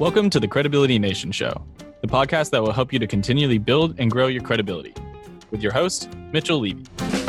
Welcome to the Credibility Nation Show, the podcast that will help you to continually build and grow your credibility. With your host, Mitchell Levy.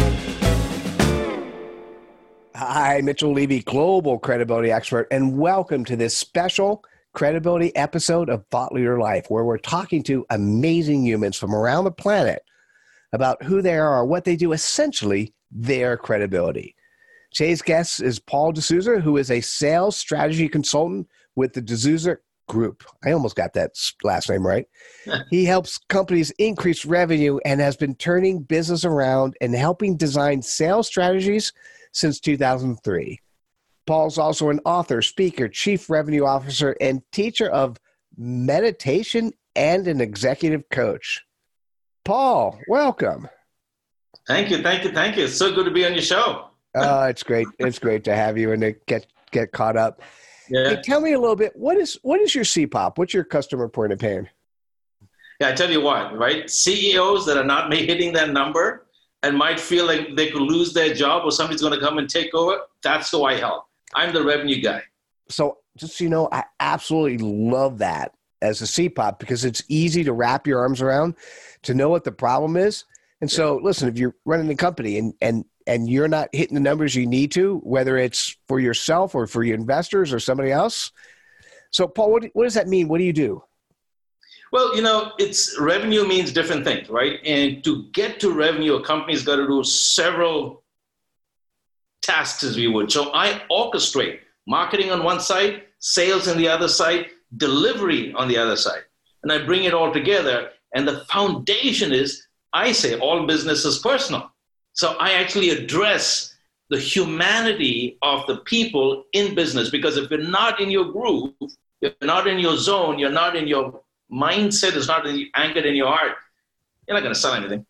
Hi, Mitchell Levy, global credibility expert, and welcome to this special credibility episode of Thought Leader Life, where we're talking to amazing humans from around the planet about who they are, what they do, essentially their credibility. Today's guest is Paul D'Souza, who is a sales strategy consultant with the D'Souza Group. I almost got that last name right. He helps companies increase revenue and has been turning business around and helping design sales strategies since 2003. Paul's also an author, speaker, chief revenue officer, and teacher of meditation and an executive coach. Paul, welcome. Thank you. It's so good to be on your show. It's great. It's great to have you and to get caught up. Yeah. Hey, tell me a little bit, what is your CPOP? What's your customer point of pain? Yeah, I tell you what, right? CEOs that are not hitting that number and might feel like they could lose their job or somebody's going to come and take over, that's who I help. I'm the revenue guy. So just so you know, I absolutely love that as a CPOP because it's easy to wrap your arms around to know what the problem is. And so listen, if you're running a company and you're not hitting the numbers you need to, whether it's for yourself or for your investors or somebody else. So Paul, what does that mean? What do you do? Well, it's revenue means different things, right? And to get to revenue, a company's got to do several tasks, as we would. So I orchestrate marketing on one side, sales on the other side, delivery on the other side. And I bring it all together. And the foundation is, I say all business is personal. So I actually address the humanity of the people in business, because if you're not in your groove, you're not in your zone, you're not in your mindset, is not anchored in your heart, you're not going to sell anything.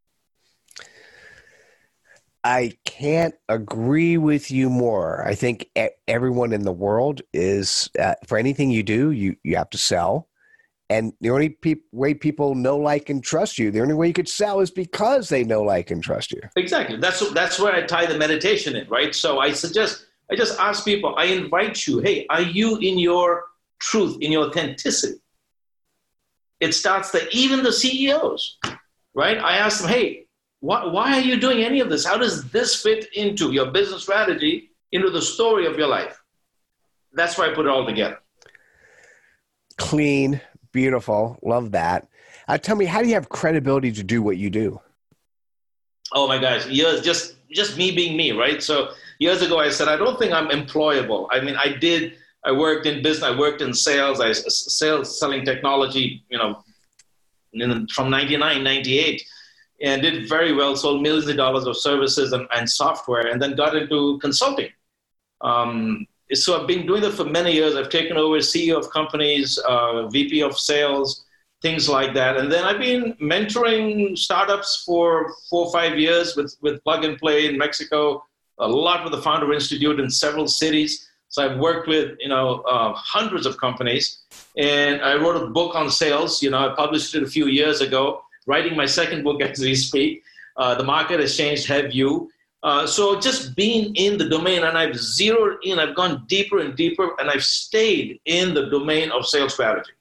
I can't agree with you more. I think everyone in the world is, for anything you do, you have to sell. And the only way people know, like, and trust you, the only way you could sell is because they know, like, and trust you. Exactly. That's where I tie the meditation in, right? So I just ask people, I invite you, hey, are you in your truth, in your authenticity? It starts there, even the CEOs, right? I ask them, hey, why are you doing any of this? How does this fit into your business strategy, into the story of your life? That's why I put it all together. Clean. Beautiful. Love that. Tell me, how do you have credibility to do what you do? Oh my gosh. Years, just me being me, right? So years ago, I said, I don't think I'm employable. I mean, I worked in business, I worked in sales, selling technology, from 99, 98, and did very well, sold millions of dollars of services and software, and then got into consulting. So I've been doing that for many years. I've taken over CEO of companies, VP of sales, things like that. And then I've been mentoring startups for 4 or 5 years with Plug and Play in Mexico, a lot with the Founder Institute in several cities. So I've worked with, hundreds of companies. And I wrote a book on sales. I published it a few years ago, writing my second book as we speak. The Market Has Changed, Have You? So just being in the domain, and I've zeroed in, I've gone deeper and deeper, and I've stayed in the domain of sales strategy,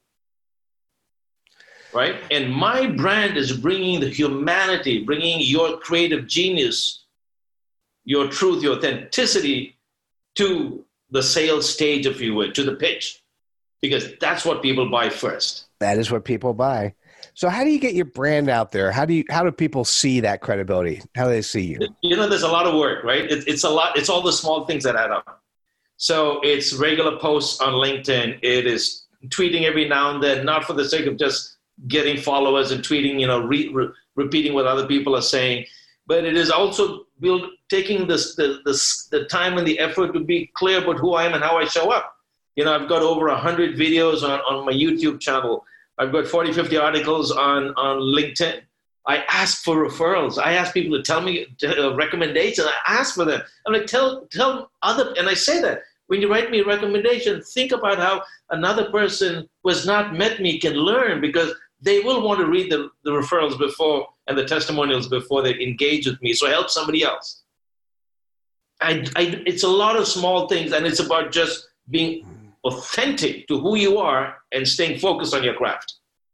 right? And my brand is bringing the humanity, bringing your creative genius, your truth, your authenticity to the sales stage, if you will, to the pitch, because that's what people buy first. That is what people buy. So how do you get your brand out there? How do people see that credibility? How do they see you? There's a lot of work, right? It's a lot. It's all the small things that add up. So it's regular posts on LinkedIn. It is tweeting every now and then, not for the sake of just getting followers and tweeting, repeating what other people are saying, but it is also taking the time and the effort to be clear about who I am and how I show up. I've got over 100 videos on my YouTube channel. I've got 40, 50 articles on LinkedIn. I ask for referrals. I ask people to tell me recommendations. I ask for them. I'm like, tell other, and I say that when you write me a recommendation, think about how another person who has not met me can learn, because they will want to read the referrals before and the testimonials before they engage with me. So help somebody else. It's a lot of small things, and it's about just being authentic to who you are and staying focused on your craft.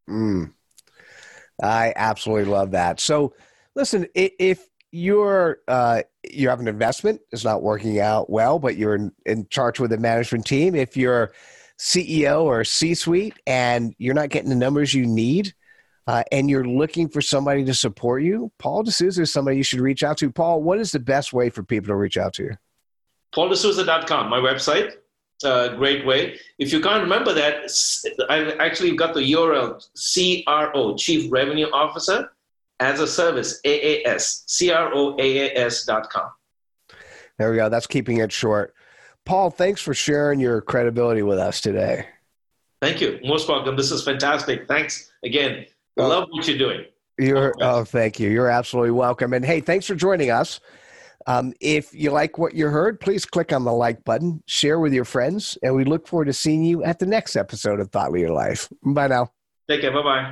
I absolutely love that. So listen, if you have an investment, it's not working out well, but you're in charge with the management team, if you're CEO or C-suite and you're not getting the numbers you need, and you're looking for somebody to support you, Paul DeSouza is somebody you should reach out to. Paul, what is the best way for people to reach out to you? PaulDeSouza.com, my website. Great way. If you can't remember that, I've actually got the URL, CRO, Chief Revenue Officer, as a service, AAS, CROAAS.com. There we go. That's keeping it short. Paul, thanks for sharing your credibility with us today. Thank you. Most welcome. This is fantastic. Thanks again. I love what you're doing. Thank you. You're absolutely welcome. And hey, thanks for joining us. If you like what you heard, please click on the like button, share with your friends, and we look forward to seeing you at the next episode of Thought Leader Life. Bye now. Take care. Bye-bye.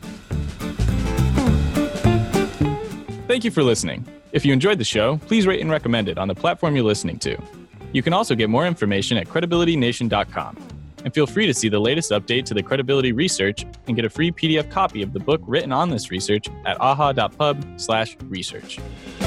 Thank you for listening. If you enjoyed the show, please rate and recommend it on the platform you're listening to. You can also get more information at credibilitynation.com. And feel free to see the latest update to the credibility research and get a free PDF copy of the book written on this research at aha.pub/research.